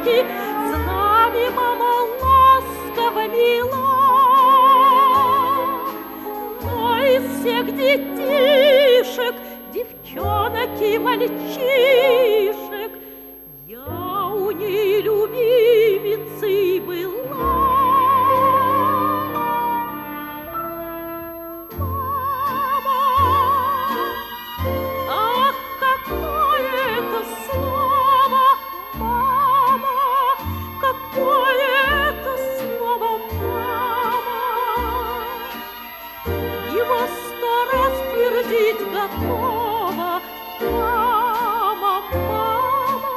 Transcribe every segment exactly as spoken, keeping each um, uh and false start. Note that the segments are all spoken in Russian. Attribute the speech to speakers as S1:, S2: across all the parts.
S1: детишки, с нами мама ласково мила. Но из всех детишек, девчонок и мальчишек, я у ней любимицей была. Мама, ах, какое это слово, мама, какое это слово, мама. Его сто раз твердить готова. Мама, мама,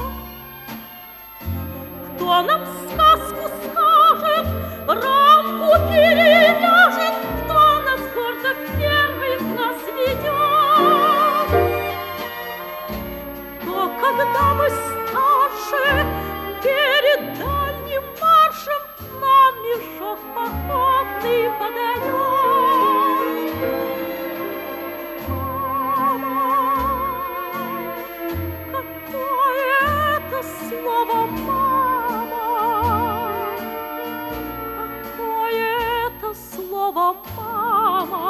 S1: кто нам сказку скажет, рамку переляжет, кто нас гордо первых нас ведет, кто, когда мы старше, перед дальним маршем нам мешок походный подает. Мама, какое это слово, мама, какое это слово, мама,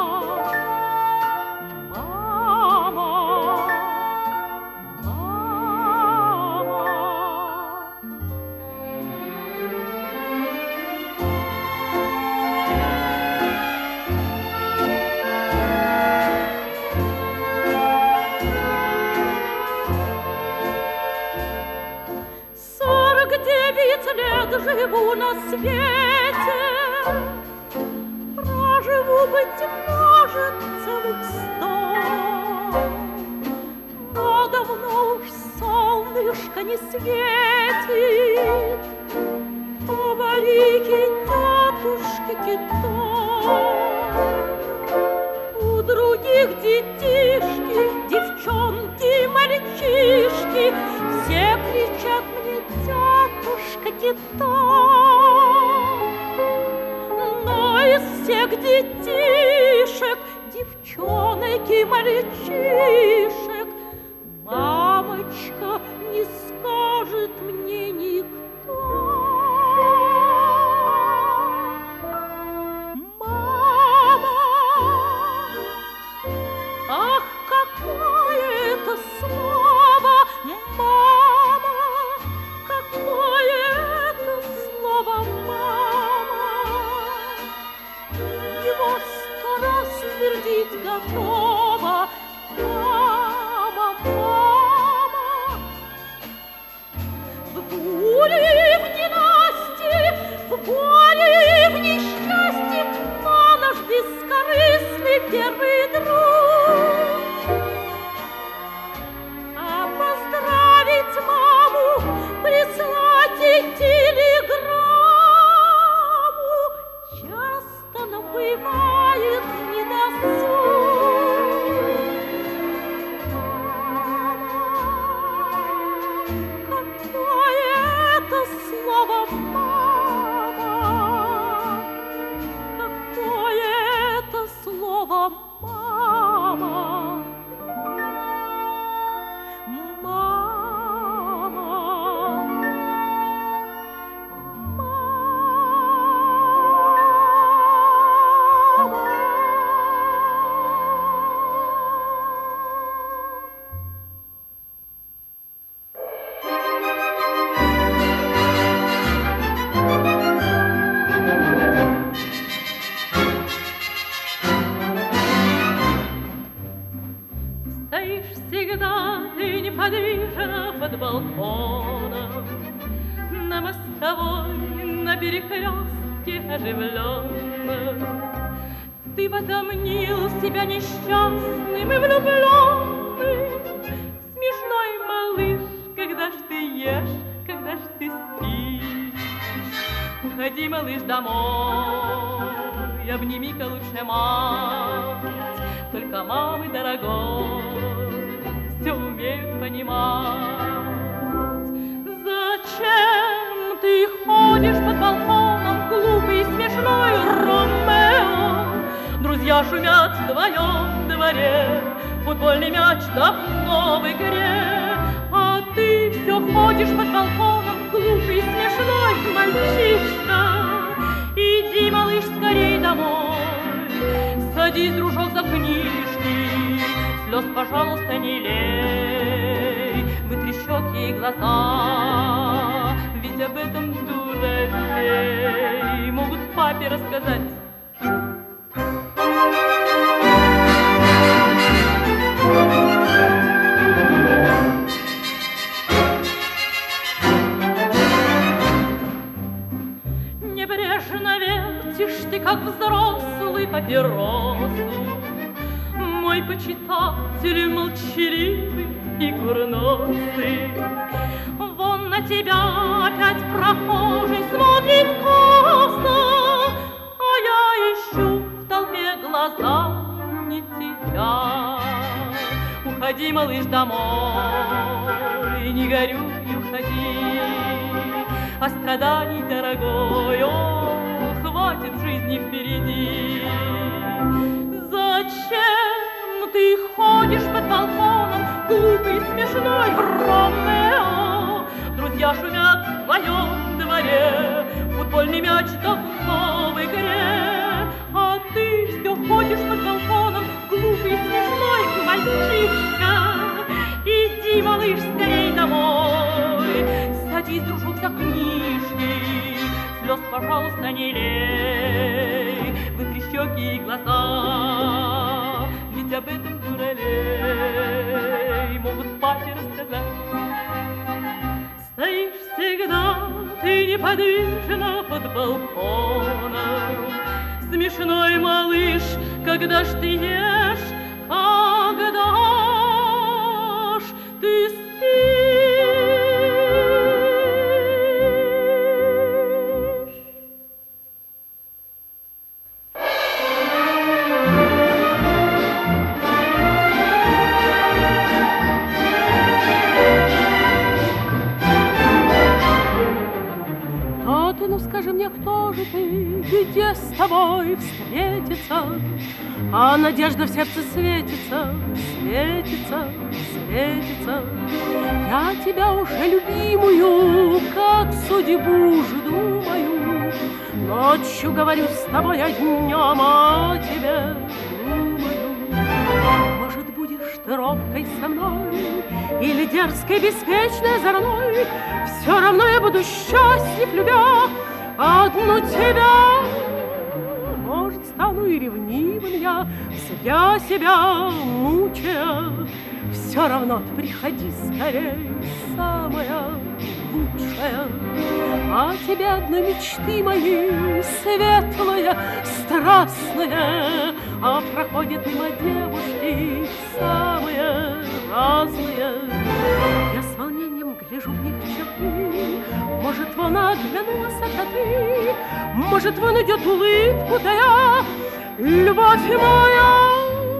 S1: мама, мама. Сорок девять лет живу на свете, проживу, быть может, целых сто, но давно уж солнышко не светит, поварики, тетушки Кито. У других детишки, девчонки, мальчишки, все кричат мне тетушка Кито. Но из всех детишек, девчонок и мальчишек, мамочка, не скажет мне никто. Мама, ах, какое это слово, мама, какое это слово, мама. Его сто раз твердить готова. Мама, мама, в буре и в ненастье, в горе и в несчастье, но наш бескорыстный первый друг. А поздравить маму, прислать ей телеграмму часто нам бывает недосуг. Какое это слово, мама, какое это слово, мама, мама, стоишь всегда ты неподвижно под балконом, на мостовой, на перекрестке оживленном. Ты возомнил себя несчастным и влюбленным, смешной малыш, когда ж ты ешь, когда ж ты спишь. Уходи, малыш, домой, обними-ка лучше мать, только мамы дорогой все умеют понимать. Зачем ты ходишь под балконом, глупый и смешной Ромео? Друзья шумят в твоем дворе, футбольный мяч давно в игре, а ты все ходишь под балконом, глупый Садись, дружок, за книжки, слез, пожалуйста, не лей. Вытри щеки и глаза, ведь об этом дуралей могут папе рассказать. Небрежно вертишь ты, как взрослый, папиросу. Мой почитатель молчаливый и курносый. Вон на тебя опять прохожий смотрит косо, а я ищу в толпе глазами тебя. Уходи, малыш, домой, не горюй, уходи. А страданий, дорогой, о, хватит жизни впереди. Зачем ты ходишь под балконом, глупый, смешной Ромео? Друзья шумят в твоем дворе, футбольный мяч давно в игре. А ты все ходишь под балконом, глупый, смешной мальчишка. Иди, малыш, скорей домой, садись, дружок, за книжки, слез, пожалуйста, не лей. Вытри щеки и глаза, ведь об этом дуралей могут папе рассказать. Стоишь всегда ты неподвижно под балконом, смешной малыш, когда ж ты ешь, когда ж ты спишь. Ну скажи мне, кто же ты, где с тобой встретиться? А надежда в сердце светится, светится, светится. Я тебя уже любимую, как судьбу жду мою. Ночью говорю с тобой, а днем о тебе думаю. Может, будешь ты робкой со мной или дерзкой, беспечной, озорной? Все равно я буду счастлив, любя одну тебя. Может, стану и ревнивым я, я себя мучая. Все равно ты приходи скорей, самая лучшая. А тебе одной мечты мои, светлая, страстная. А проходят мимо девушки самые разные. Я с волнением гляжу в них черты. Может, вон оглянулась от ты, может, вон идет улыбку тая, любовь моя.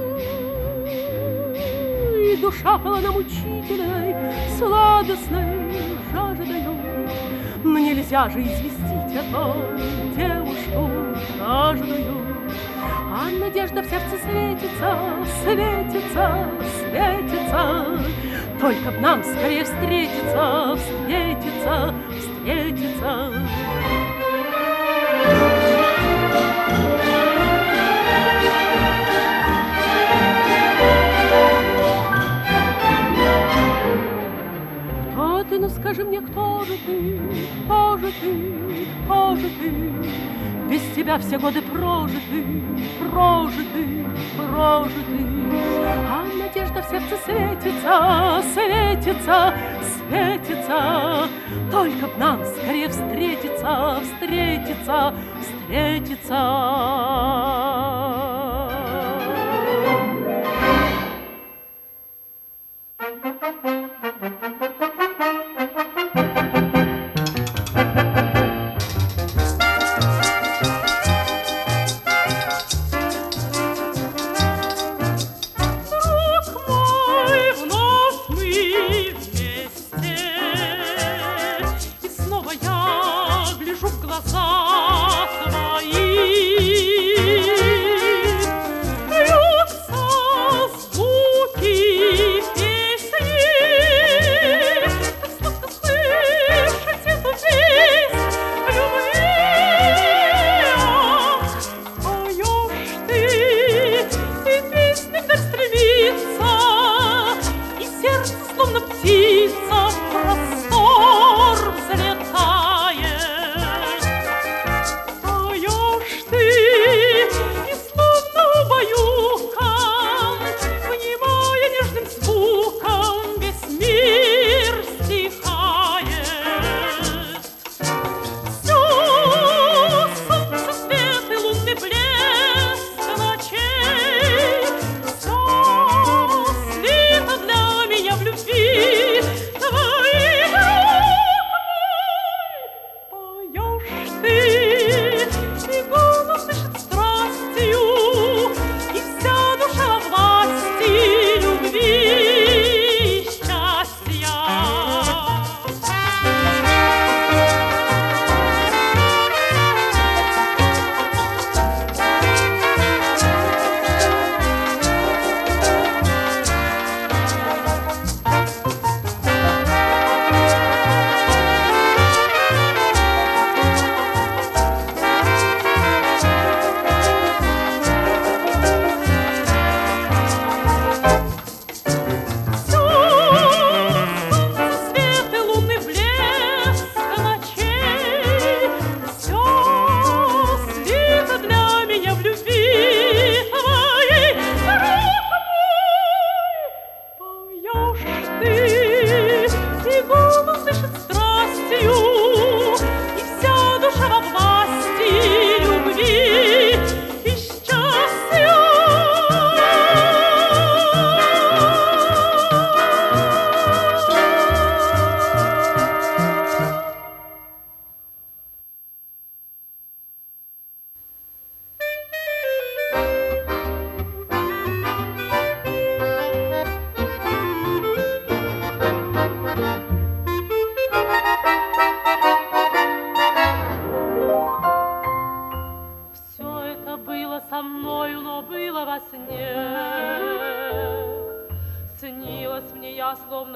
S1: И душа полна мучительной, сладостной жаждой. Но нельзя же известить о том девушку каждую. А надежда в сердце светится, светится, светится. Только б нам скорее встретиться, встретиться, встретиться. Кто ты, ну скажи мне, кто же ты, кто же ты, кто же ты? Без тебя все годы прожиты, прожиты, прожиты. А надежда в сердце светится, светится, светится. Только б нам скорее встретиться, встретиться, встретиться.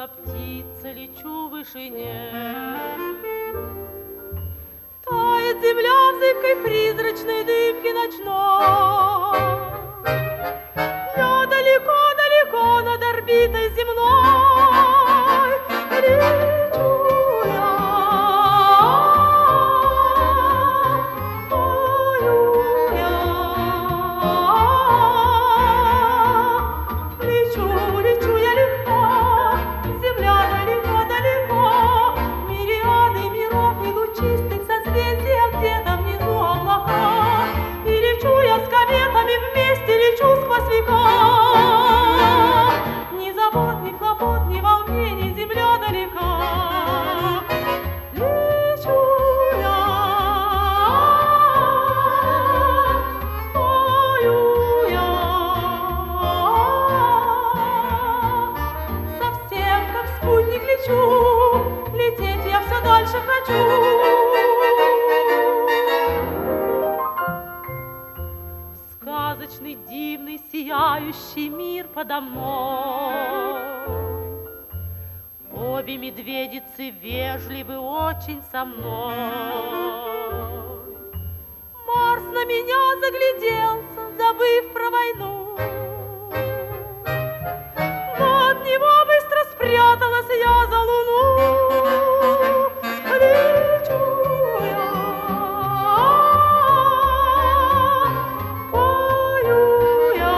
S1: Словно птица лечу в вышине. Тает земля в зыбкой призрачной дымке ночной. Я далеко-далеко над орбитой земной лечу я, пою я. Лечу, лечу я легко, земля далеко-далеко, мириады миров и лучистых созвездий, а где-то внизу облака. И лечу я с кометами вместе, лечу сквозь века. Ни забот, ни хлопот, ни волнений, земля далека. Лечу я, пою я. Совсем как спутник лечу, лететь я все дальше хочу. Сказочный, дивный, сияющий мир подо мной. Обе медведицы вежливы очень со мной. Марс на меня загляделся, забыв про войну. От него быстро спряталась я за луну. Лечу я, пою я.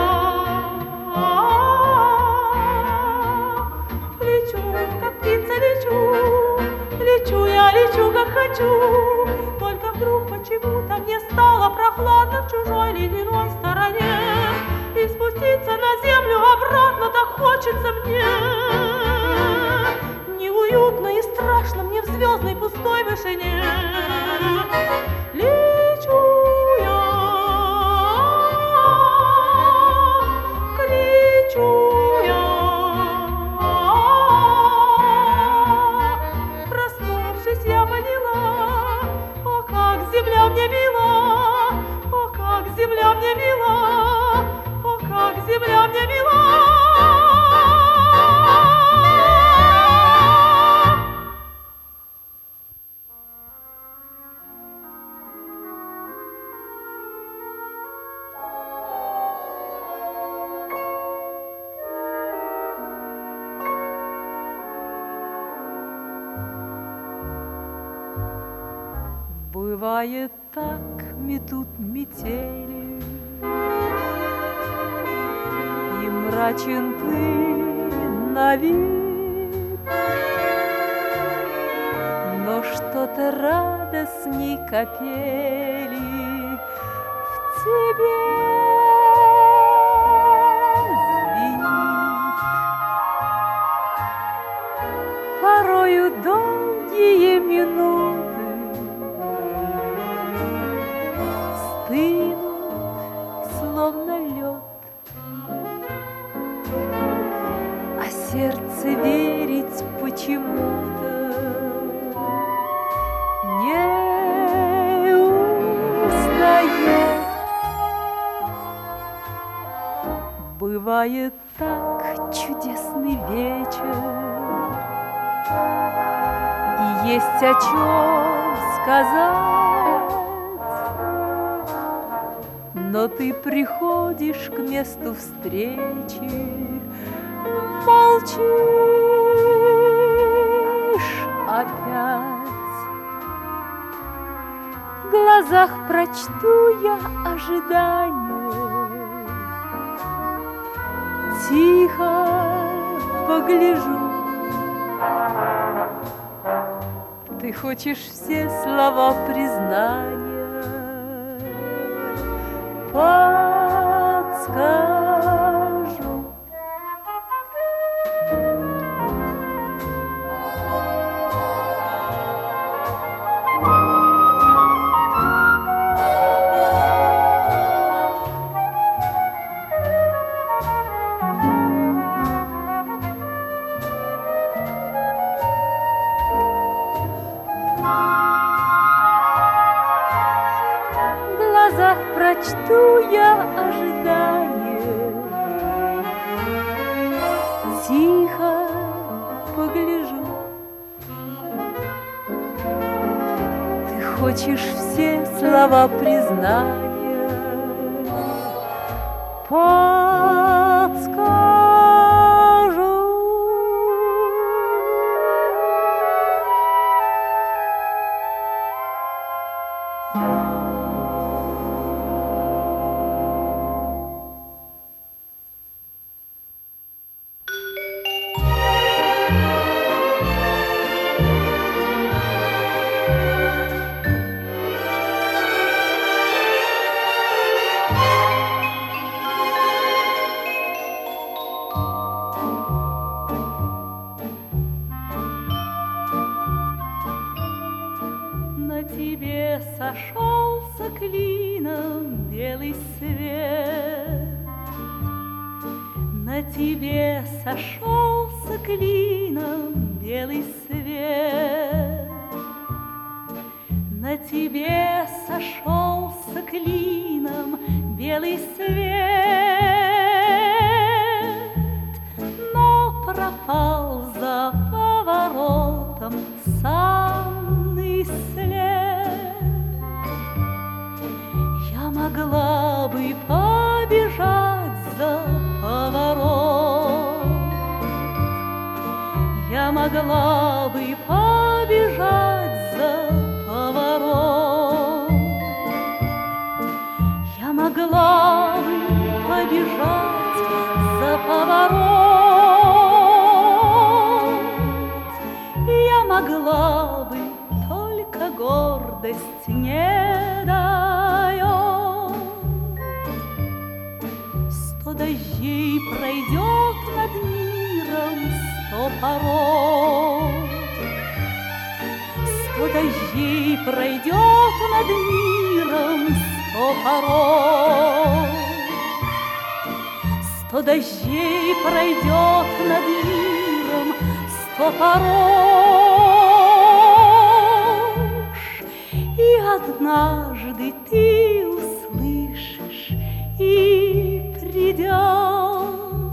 S1: Лечу, как птица лечу, лечу я, лечу, как хочу. Только вдруг почему-то мне стало прохладно в чужой ледяной стороне. И спуститься на землю обратно так хочется мне. Неуютно и страшно мне в звездной пустой вышине. Лечу я, кричу я. Проснувшись, я поняла, о, как земля мне мила, о, как земля мне мила, о, как земля мне мила. Бывает так, метут метели, и мрачен ты на вид, но что-то радостней капели в тебе звенит. Порою долгие минуты стынут, словно лед, а сердце верить почему-то не устает. Бывает так чудесный вечер, и есть о чем сказать, но ты приходишь к месту встречи, молчишь опять. В глазах прочту я ожидание, тихо погляжу. Ты хочешь все слова признания, подскажу. Прочту я ожидание, тихо
S2: хочешь все слова признания, подскажу.
S1: На тебе сошелся клином белый свет, на тебе сошелся клином белый свет, на тебе сошелся клином белый свет, но пропал за поворотом санный след. Я могла бы побежать за поворот, я могла бы побежать за поворот, я могла бы побежать за поворот, я могла бы, только гордость не дает. Сто дождей пройдет над миром, сто порог, сто дождей пройдет над миром, сто порог, сто дождей пройдет над миром, сто порог, и однажды ты услышишь и придешь.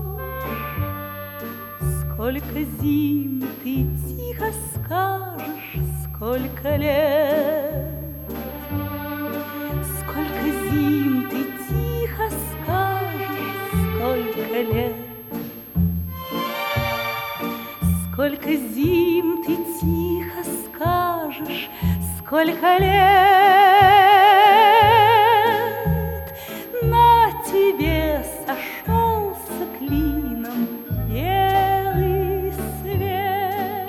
S1: Сколько зим ты тихо скажешь, сколько лет, сколько зим ты тихо скажешь, сколько лет, сколько зим ты тихо скажешь, сколько лет. На тебе сошелся клином белый свет.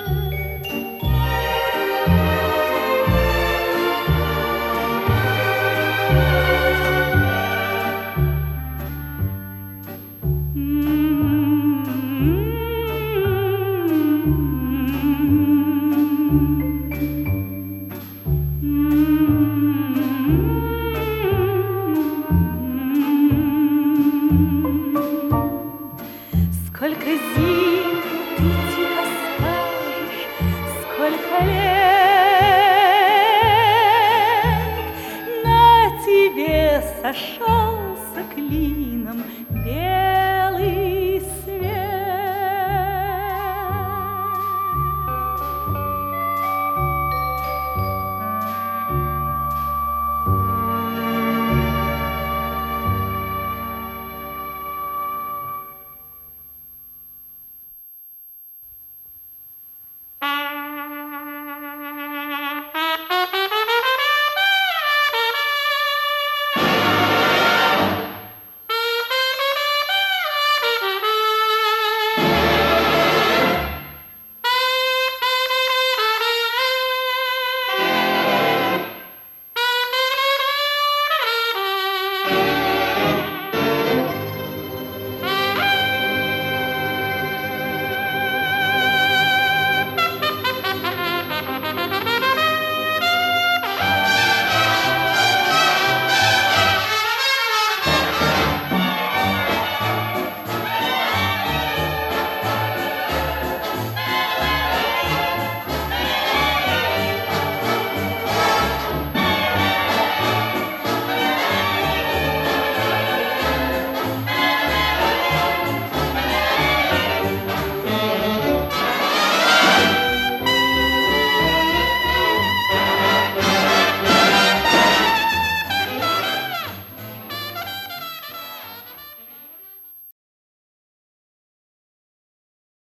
S1: Сколько зим ты тихо скажешь, сколько лет. На тебе сошел